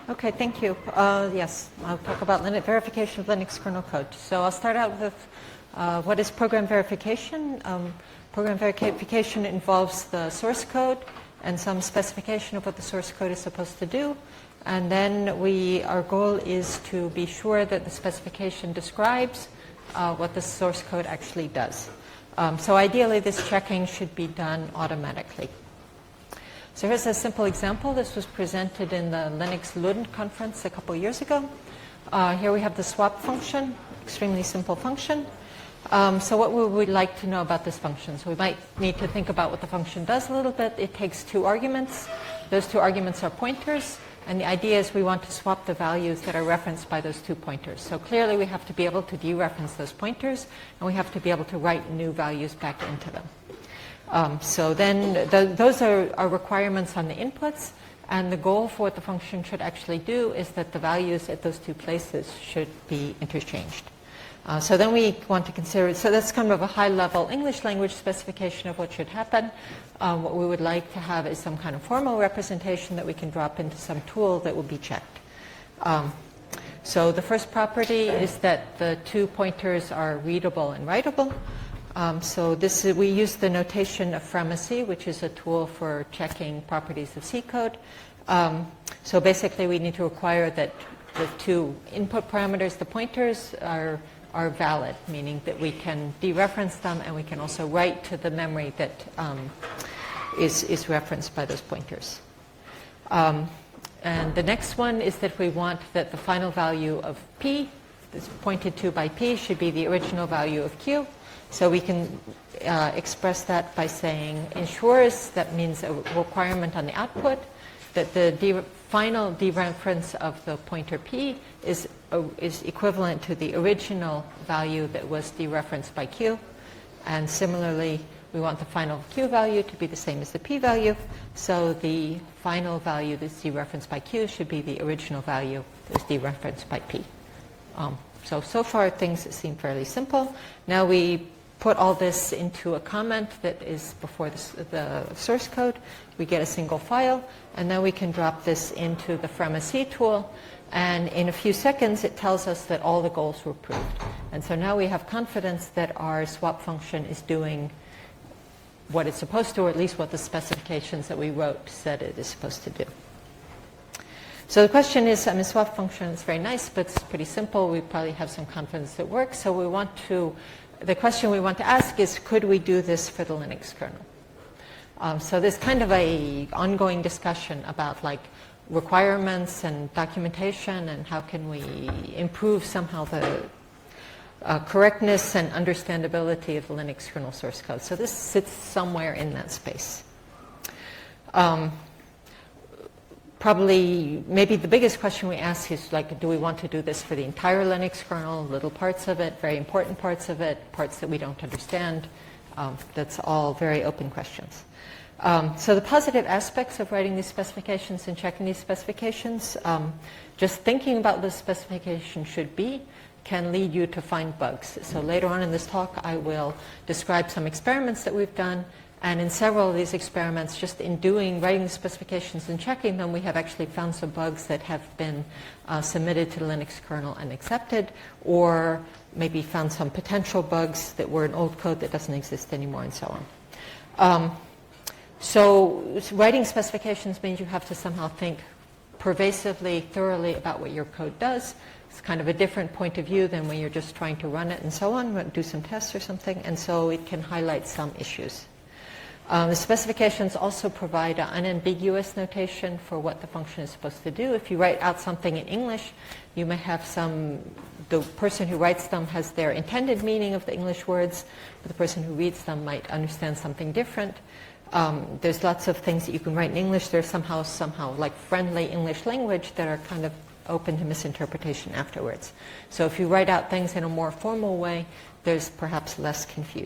Okay, thank you. Yes, I'll talk about verification of Linux kernel code. So I'll start out with what is program verification. Program verification involves the source code and some specification of what the source code is supposed to do. And then our goal is to be sure that the specification describes what the source code actually does. So ideally, this checking should be done automatically. So here's a simple example. This was presented in the Linux Lund conference a couple years ago. Here we have the swap function, extremely simple function. So what would we like to know about this function? So we might need to think about what the function does a little bit. It takes two arguments. Those two arguments are pointers. And the idea is we want to swap the values that are referenced by those two pointers. So clearly we have to be able to dereference those pointers, and we have to be able to write new values back into them. So then those are requirements on the inputs, and the goal for what the function should actually do is that the values at those two places should be interchanged. So then we want to consider, so that's kind of a high-level English language specification of what should happen. What we would like to have is some kind of formal representation that we can drop into some tool that will be checked. So the first property is that the two pointers are readable and writable. So we use the notation of Framacy, which is a tool for checking properties of C code. So basically, we need to require that the two input parameters, the pointers, are valid, meaning that we can dereference them and we can also write to the memory that is referenced by those pointers. And the next one is that we want that the final value of P, that's pointed to by P, should be the original value of Q. So we can express that by saying ensures, that means a requirement on the output, that the final dereference of the pointer P is equivalent to the original value that was dereferenced by Q. And similarly, we want the final Q value to be the same as the P value. So the final value that's dereferenced by Q should be the original value that's dereferenced by P. So far things seem fairly simple. Now we put all this into a comment that is before the source code. We get a single file, and then we can drop this into the Framacy tool. And in a few seconds, it tells us that all the goals were proved. And so now we have confidence that our swap function is doing what it's supposed to, or at least what the specifications that we wrote said it is supposed to do. So the question is, swap function is very nice, but it's pretty simple. We probably have some confidence it works. So the question we want to ask is, could we do this for the Linux kernel? So there's kind of a ongoing discussion about requirements and documentation and how can we improve somehow the correctness and understandability of the Linux kernel source code. So this sits somewhere in that space. Probably, maybe the biggest question we ask is, do we want to do this for the entire Linux kernel, little parts of it, very important parts of it, parts that we don't understand? That's all very open questions. So the positive aspects of writing these specifications and checking these specifications, just thinking about the specification should be, can lead you to find bugs. So later on in this talk, I will describe some experiments that we've done. And in several of these experiments, just in writing the specifications and checking them, we have actually found some bugs that have been submitted to the Linux kernel and accepted, or maybe found some potential bugs that were in old code that doesn't exist anymore, and so on. So writing specifications means you have to somehow think pervasively, thoroughly about what your code does. It's kind of a different point of view than when you're just trying to run it and so on, do some tests or something, and so it can highlight some issues. The specifications also provide an unambiguous notation for what the function is supposed to do. If you write out something in English, you may have the person who writes them has their intended meaning of the English words, but the person who reads them might understand something different. There's lots of things that you can write in English. There's somehow like friendly English language that are kind of open to misinterpretation afterwards. So if you write out things in a more formal way, there's perhaps less confusion.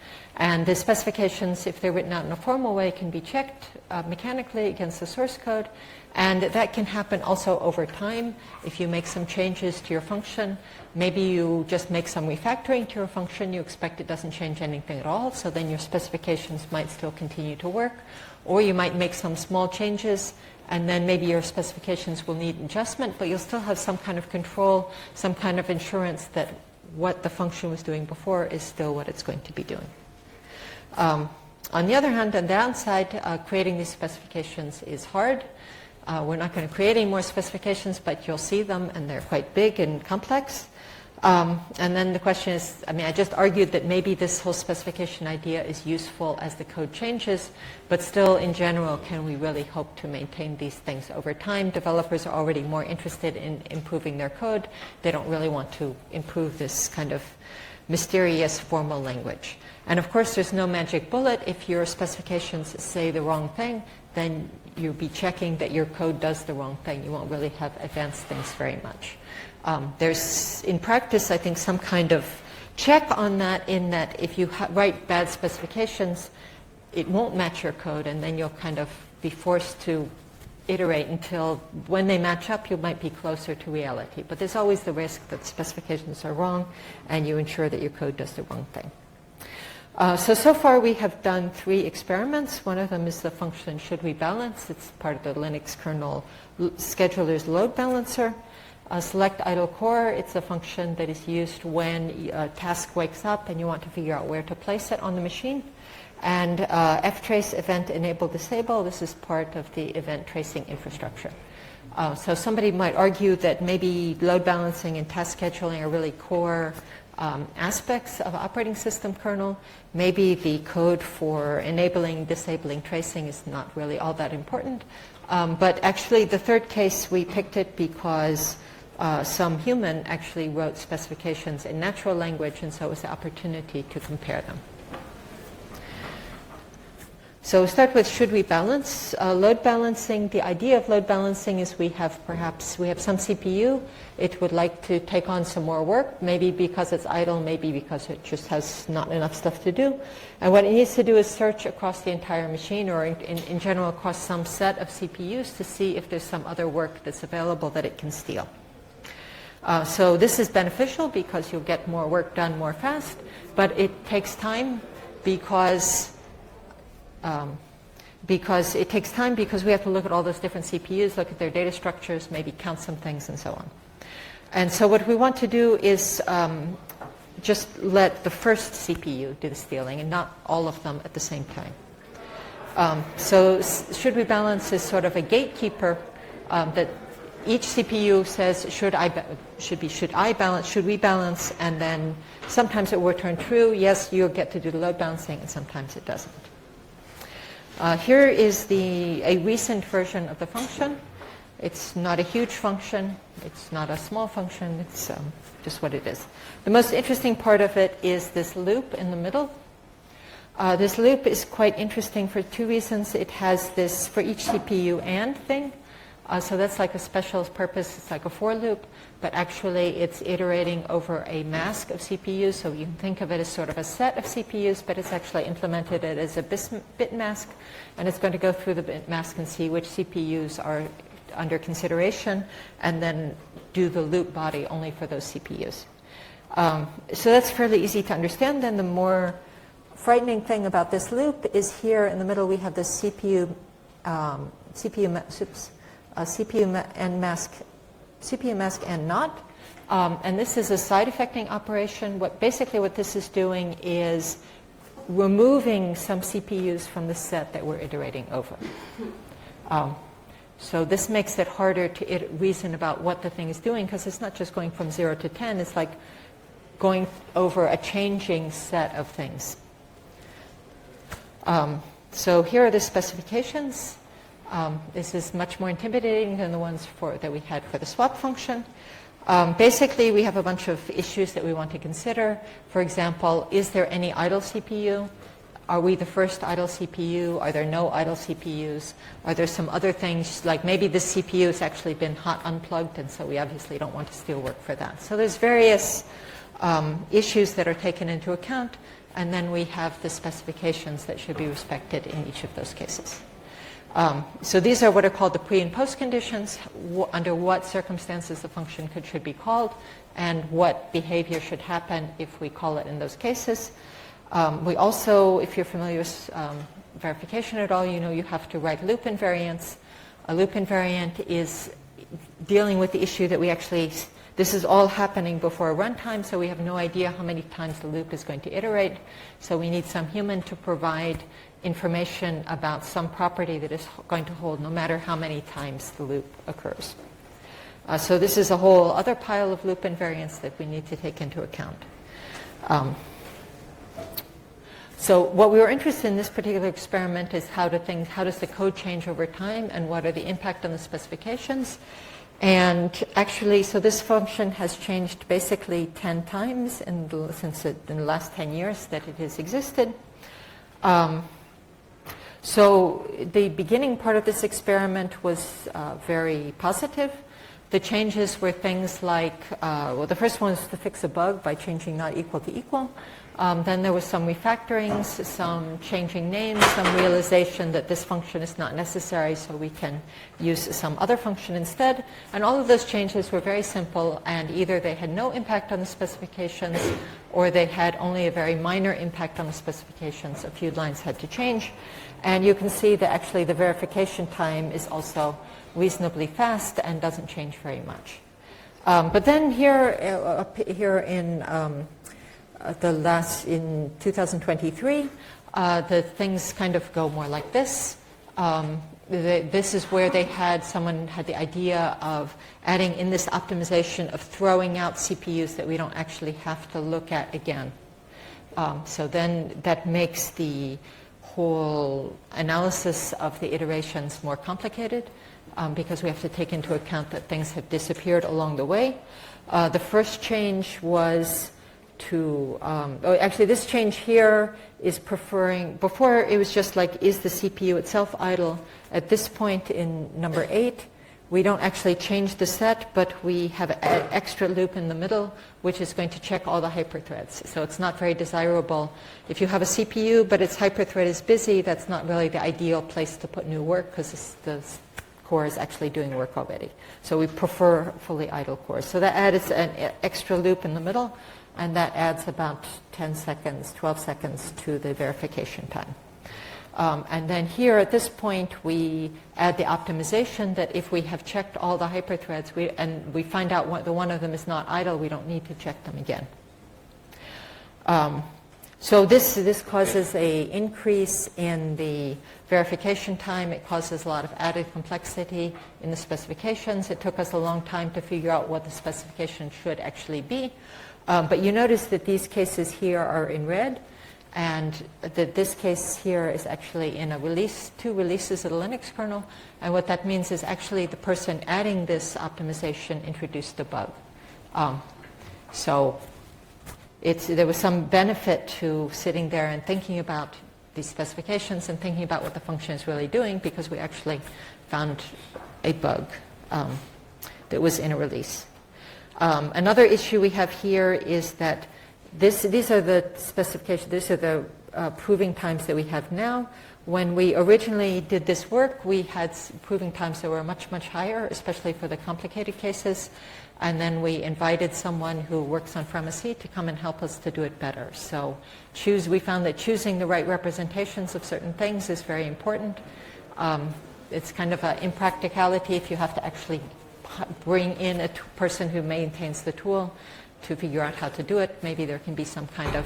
And the specifications, if they're written out in a formal way, can be checked mechanically against the source code. And that can happen also over time. If you make some changes to your function, maybe you just make some refactoring to your function, you expect it doesn't change anything at all, so then your specifications might still continue to work. Or you might make some small changes, and then maybe your specifications will need adjustment, but you'll still have some kind of control, some kind of assurance that what the function was doing before is still what it's going to be doing. On the other hand, on the downside, creating these specifications is hard. We're not going to create any more specifications, but you'll see them, and they're quite big and complex. And then the question is, I just argued that maybe this whole specification idea is useful as the code changes, but still, in general, can we really hope to maintain these things over time? Developers are already more interested in improving their code. They don't really want to improve this kind of mysterious formal language. And of course, there's no magic bullet. If your specifications say the wrong thing, then you'll be checking that your code does the wrong thing. You won't really have advanced things very much. There's, in practice, I think, some kind of check on that, in that if you write bad specifications, it won't match your code, and then you'll kind of be forced to iterate until when they match up, you might be closer to reality. But there's always the risk that the specifications are wrong, and you ensure that your code does the wrong thing. So far we have done 3 experiments. One of them is the function should we balance. It's part of the Linux kernel scheduler's load balancer. Select idle core. It's a function that is used when a task wakes up and you want to figure out where to place it on the machine. And ftrace event enable disable. This is part of the event tracing infrastructure. So somebody might argue that maybe load balancing and task scheduling are really core aspects of operating system kernel. Maybe the code for enabling, disabling tracing is not really all that important. But actually, the third case, we picked it because some human actually wrote specifications in natural language, and so it was the opportunity to compare them. So we'll start with should we balance. Load balancing, the idea of load balancing is we have some CPU. It would like to take on some more work, maybe because it's idle, maybe because it just has not enough stuff to do. And what it needs to do is search across the entire machine, or in general across some set of CPUs, to see if there's some other work that's available that it can steal. So this is beneficial because you'll get more work done more fast, but it takes time because it takes time because we have to look at all those different CPUs, look at their data structures, maybe count some things, and so on. And so what we want to do is just let the first CPU do the stealing and not all of them at the same time. So should we balance is sort of a gatekeeper that each CPU says, should we balance, and then sometimes it will return true, yes, you'll get to do the load balancing, and sometimes it doesn't. Here is a recent version of the function. It's not a huge function. It's not a small function. It's just what it is. The most interesting part of it is this loop in the middle. This loop is quite interesting for 2 reasons. It has this, for each CPU, and thing. So that's like a special purpose. It's like a for loop, but actually it's iterating over a mask of CPUs. So you can think of it as sort of a set of CPUs, but it's actually implemented it as a bit mask. And it's going to go through the bit mask and see which CPUs are under consideration, and then do the loop body only for those CPUs. So that's fairly easy to understand. Then the more frightening thing about this loop is here in the middle we have this CPU mask and not. And this is a side effecting operation. Basically what this is doing is removing some CPUs from the set that we're iterating over. So this makes it harder to reason about what the thing is doing, because it's not just going from 0 to 10. It's like going over a changing set of things. So here are the specifications. This is much more intimidating than the ones that we had for the swap function. Basically, we have a bunch of issues that we want to consider. For example, is there any idle CPU? Are we the first idle CPU? Are there no idle CPUs? Are there some other things, like maybe this CPU has actually been hot unplugged, and so we obviously don't want to steal work for that. So there's various issues that are taken into account, and then we have the specifications that should be respected in each of those cases. So these are what are called the pre and post conditions, under what circumstances the function should be called, and what behavior should happen if we call it in those cases. We also, if you're familiar with verification at all, you know you have to write loop invariants. A loop invariant is dealing with the issue that we actually, this is all happening before a runtime, so we have no idea how many times the loop is going to iterate. So we need some human to provide information about some property that is going to hold no matter how many times the loop occurs. So this is a whole other pile of loop invariants that we need to take into account. So what we were interested in this particular experiment is how does the code change over time, and what are the impact on the specifications. And actually, so this function has changed basically 10 times in the last 10 years that it has existed. So the beginning part of this experiment was very positive. The changes were things like, well, the first one was to fix a bug by changing not equal to equal. Then there was some refactorings, some changing names, some realization that this function is not necessary, so we can use some other function instead. And all of those changes were very simple, and either they had no impact on the specifications, or they had only a very minor impact on the specifications. A few lines had to change. And you can see that actually the verification time is also reasonably fast and doesn't change very much. But then here in in 2023, the things kind of go more like this. This is where someone had the idea of adding in this optimization of throwing out CPUs that we don't actually have to look at again. So then that makes the whole analysis of the iterations more complicated because we have to take into account that things have disappeared along the way. The first change was to, actually this change here is preferring, before it was just like, is the CPU itself idle? At this point in number 8, we don't actually change the set, but we have an extra loop in the middle, which is going to check all the hyperthreads. So it's not very desirable. If you have a CPU, but its hyperthread is busy, that's not really the ideal place to put new work, because the core is actually doing work already. So we prefer fully idle cores. So that adds an extra loop in the middle, and that adds about 10 seconds, 12 seconds to the verification time. And then here at this point, we add the optimization that if we have checked all the hyperthreads and we find out one of them is not idle, we don't need to check them again. So this causes an increase in the verification time. It causes a lot of added complexity in the specifications. It took us a long time to figure out what the specification should actually be. But you notice that these cases here are in red, and that this case here is actually in a release, 2 releases of the Linux kernel. And what that means is actually the person adding this optimization introduced a bug. So there was some benefit to sitting there and thinking about these specifications and thinking about what the function is really doing, because we actually found a bug that was in a release. Another issue we have here is that these are the specifications, these are the proving times that we have now. When we originally did this work, we had proving times that were much, much higher, especially for the complicated cases. And then we invited someone who works on Pharmacy to come and help us to do it better. So we found that choosing the right representations of certain things is very important. It's kind of an impracticality if you have to actually bring in a person who maintains the tool to figure out how to do it. Maybe there can be some kind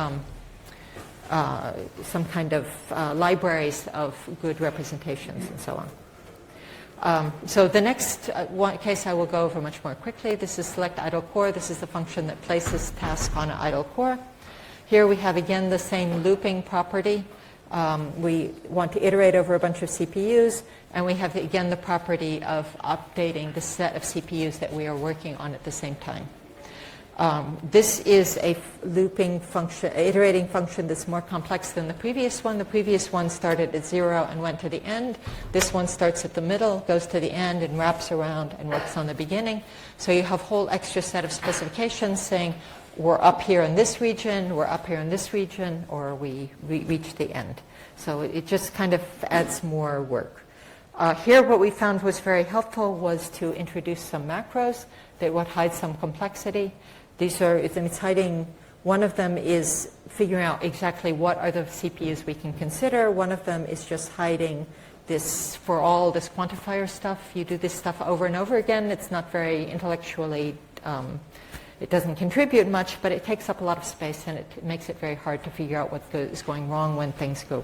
of libraries of good representations and so on. So the next case I will go over much more quickly. This is select idle core. This is the function that places task on an idle core. Here we have again the same looping property. We want to iterate over a bunch of CPUs, and we have again the property of updating the set of CPUs that we are working on at the same time. This is a looping function, iterating function that's more complex than the previous one. The previous one started at 0 and went to the end. This one starts at the middle, goes to the end, and wraps around and works on the beginning. So you have a whole extra set of specifications saying we're up here in this region, we're up here in this region, or we reach the end. So it just kind of adds more work. Here what we found was very helpful was to introduce some macros that would hide some complexity. These are, it's hiding, one of them is figuring out exactly what are the CPUs we can consider. One of them is just hiding this, for all this quantifier stuff, you do this stuff over and over again. It's not very intellectually, it doesn't contribute much, but it takes up a lot of space and it makes it very hard to figure out what is going wrong when things go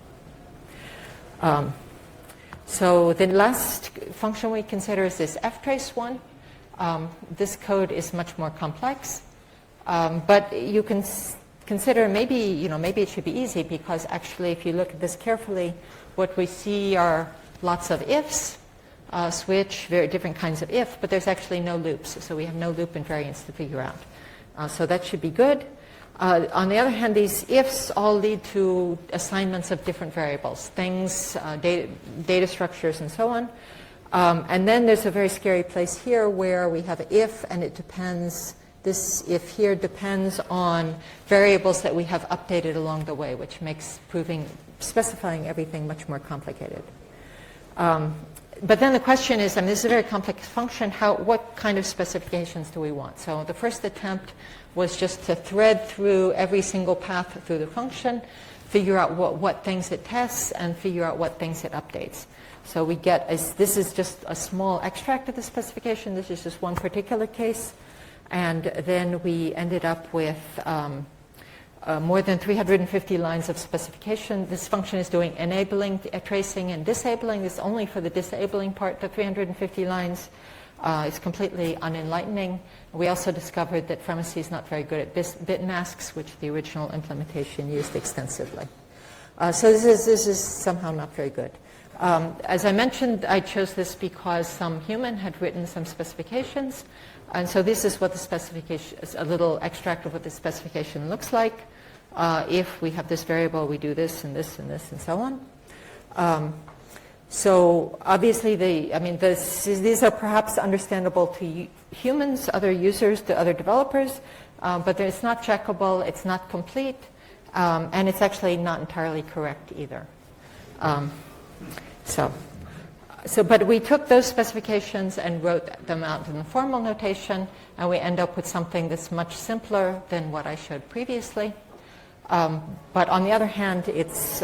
wrong. So the last function we consider is this ftrace one. This code is much more complex, but you can consider maybe it should be easy, because actually if you look at this carefully, what we see are lots of ifs, switch, very different kinds of if, but there's actually no loops. So we have no loop invariance to figure out. So that should be good. On the other hand, these ifs all lead to assignments of different variables, things, data structures, and so on. And then there's a very scary place here where we have if, and it depends, this if here depends on variables that we have updated along the way, which makes specifying everything much more complicated. But then the question is, this is a very complex function, what kind of specifications do we want? So the first attempt was just to thread through every single path through the function, figure out what things it tests, and figure out what things it updates. So we get, this is just a small extract of the specification. This is just one particular case. And then we ended up with more than 350 lines of specification. This function is doing enabling, tracing, and disabling. This is only for the disabling part, the 350 lines. It's completely unenlightening. We also discovered that Fremasy is not very good at bit masks, which the original implementation used extensively. So this is somehow not very good. As I mentioned, I chose this because some human had written some specifications. And so this is what the specification, a little extract of what the specification looks like. If we have this variable, we do this and this and this and so on. So obviously, these are perhaps understandable to humans, other users, to other developers, but it's not checkable, it's not complete, and it's actually not entirely correct either. But we took those specifications and wrote them out in the formal notation, and we end up with something that's much simpler than what I showed previously. But on the other hand, this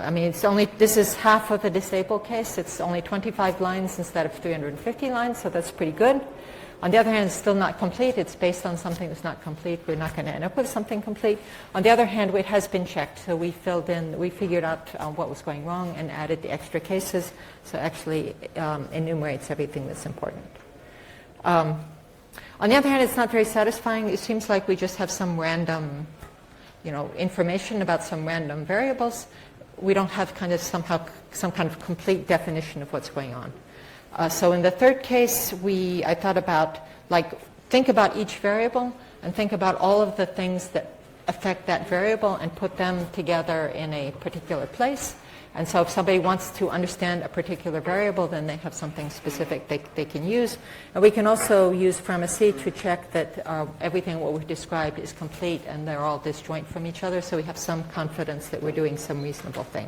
is half of the disable case. It's only 25 lines instead of 350 lines, so that's pretty good. On the other hand, it's still not complete. It's based on something that's not complete. We're not going to end up with something complete. On the other hand, it has been checked. So we figured out what was going wrong and added the extra cases. So actually enumerates everything that's important. On the other hand, it's not very satisfying. It seems like we just have some random information about some random variables. We don't have some kind of complete definition of what's going on. So in the third case, I thought about, think about each variable and think about all of the things that affect that variable and put them together in a particular place. And so if somebody wants to understand a particular variable, then they have something specific they can use. And we can also use Fremasy to check that everything what we've described is complete and they're all disjoint from each other, so we have some confidence that we're doing some reasonable thing.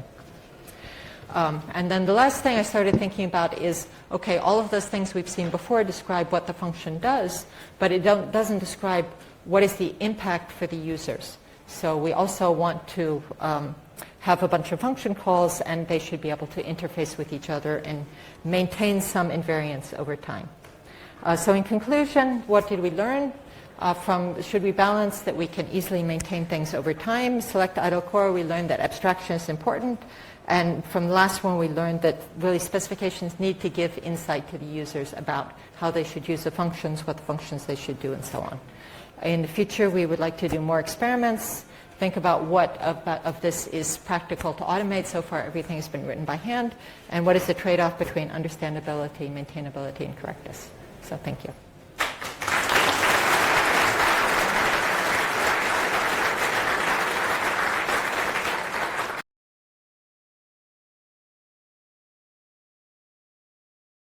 And then the last thing I started thinking about is, okay, all of those things we've seen before describe what the function does, but it doesn't describe what is the impact for the users. So we also want to have a bunch of function calls, and they should be able to interface with each other and maintain some invariance over time. So in conclusion, what did we learn? Should we balance that we can easily maintain things over time? Select idle core, we learned that abstraction is important. And from the last one, we learned that really specifications need to give insight to the users about how they should use the functions, what the functions they should do, and so on. In the future, we would like to do more experiments, think about what of this is practical to automate. So far, everything has been written by hand. And what is the trade-off between understandability, maintainability, and correctness? So thank you.